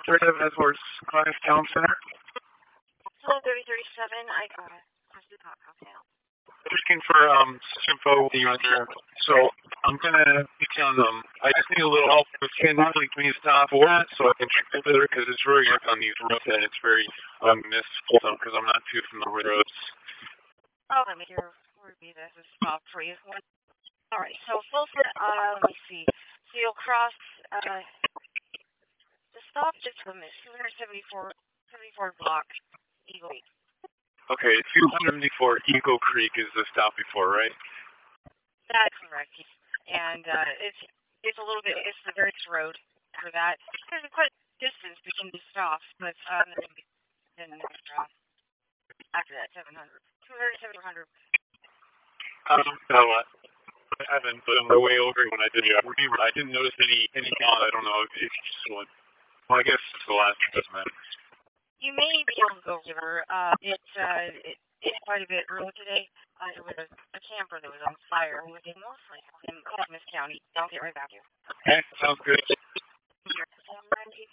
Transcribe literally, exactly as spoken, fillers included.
thirty-seven Air Force Clive Town Center. Hello, thirty thirty-seven. I got it. What's the talk now? Looking for um some info with you out there. So I'm gonna be telling them I just need a little help with can really can you stop for it so I can check it better because it's very rough on these roads and it's very um misful because I'm not too familiar with roads. Oh, let me hear where be this is stop for you. All right, so Fulford, uh, let me see. So you'll cross uh the stop just a minute, two seventy-four, seventy-four block, Eagle Creek. Okay, two seventy-four Eagle Creek is the stop before, right? That's correct. And uh, it's it's a little bit, it's the Verts Road for that. There's quite a distance between the stops, but um, then uh, after that, seven hundred. two hundred, seven hundred. Um, no, I haven't, but on my way over when I did it, I didn't notice any, any count. I don't know if it's just one. Well, I guess it's the last, doesn't matter. You may be able to go river. Uh, it, uh, it, it's quite a bit early today. Uh, there was a, a camper that was on fire within mostly in Columbus County. I'll get right back to you. Okay, sounds good.